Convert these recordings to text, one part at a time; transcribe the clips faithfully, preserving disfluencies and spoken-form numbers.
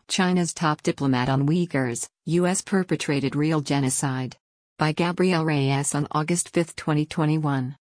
China's top diplomat on Uyghurs, U S perpetrated real genocide. By Gabrielle Reyes on August fifth, twenty twenty-one.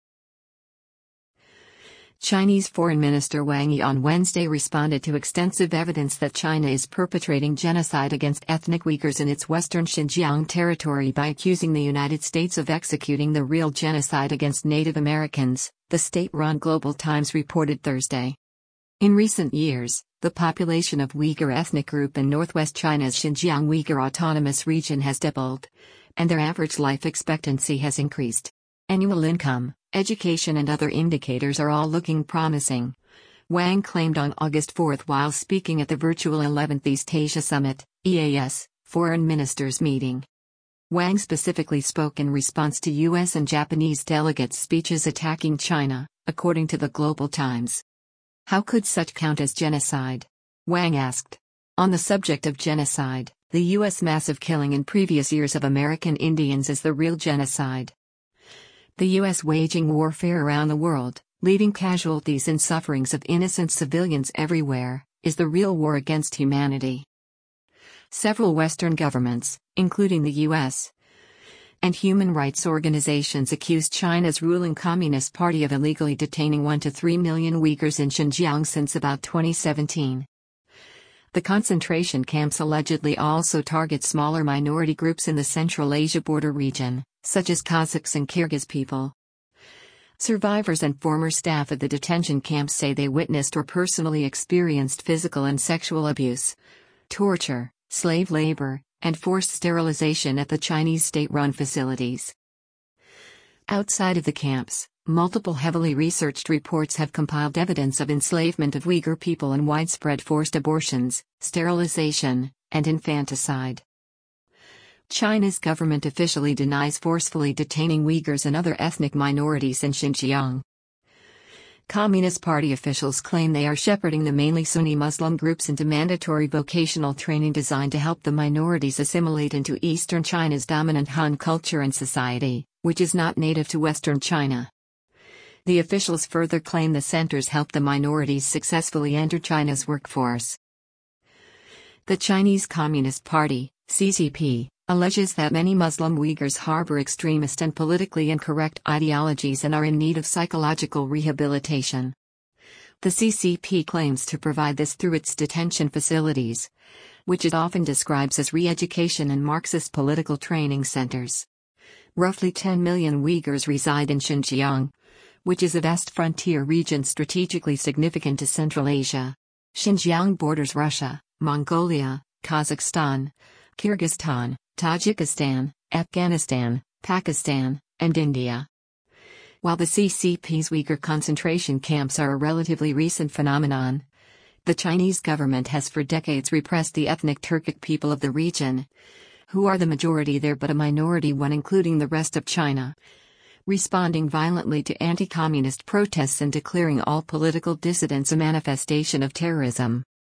Chinese Foreign Minister Wang Yi on Wednesday responded to extensive evidence that China is perpetrating genocide against ethnic Uyghurs in its western Xinjiang territory by accusing the United States of executing the real genocide against Native Americans, the state-run Global Times reported Thursday. In recent years, the population of Uyghur ethnic group in northwest China's Xinjiang Uyghur Autonomous Region has doubled, and their average life expectancy has increased. Annual income, education and other indicators are all looking promising, Wang claimed on August fourth while speaking at the virtual eleventh East Asia Summit, E A S, Foreign Ministers meeting. Wang specifically spoke in response to U S and Japanese delegates' speeches attacking China, according to the Global Times. How could such count as genocide? Wang asked. On the subject of genocide, the U S massive killing in previous years of American Indians is the real genocide. The U S waging warfare around the world, leaving casualties and sufferings of innocent civilians everywhere, is the real war against humanity. Several Western governments, including the U S, and human rights organizations accused China's ruling Communist Party of illegally detaining one to three million Uyghurs in Xinjiang since about twenty seventeen. The concentration camps allegedly also target smaller minority groups in the Central Asia border region, such as Kazakhs and Kyrgyz people. Survivors and former staff at the detention camps say they witnessed or personally experienced physical and sexual abuse, torture, slave labor, and forced sterilization at the Chinese state-run facilities. Outside of the camps, multiple heavily researched reports have compiled evidence of enslavement of Uyghur people and widespread forced abortions, sterilization, and infanticide. China's government officially denies forcefully detaining Uyghurs and other ethnic minorities in Xinjiang. Communist Party officials claim they are shepherding the mainly Sunni Muslim groups into mandatory vocational training designed to help the minorities assimilate into eastern China's dominant Han culture and society, which is not native to western China. The officials further claim the centers help the minorities successfully enter China's workforce. The Chinese Communist Party, C C P, alleges that many Muslim Uyghurs harbor extremist and politically incorrect ideologies and are in need of psychological rehabilitation. The C C P claims to provide this through its detention facilities, which it often describes as re-education and Marxist political training centers. Roughly ten million Uyghurs reside in Xinjiang, which is a vast frontier region strategically significant to Central Asia. Xinjiang borders Russia, Mongolia, Kazakhstan, Kyrgyzstan, Tajikistan, Afghanistan, Pakistan, and India. While the C C P's Uyghur concentration camps are a relatively recent phenomenon, the Chinese government has for decades repressed the ethnic Turkic people of the region, who are the majority there but a minority one including the rest of China, responding violently to anti-communist protests and declaring all political dissidents a manifestation of terrorism.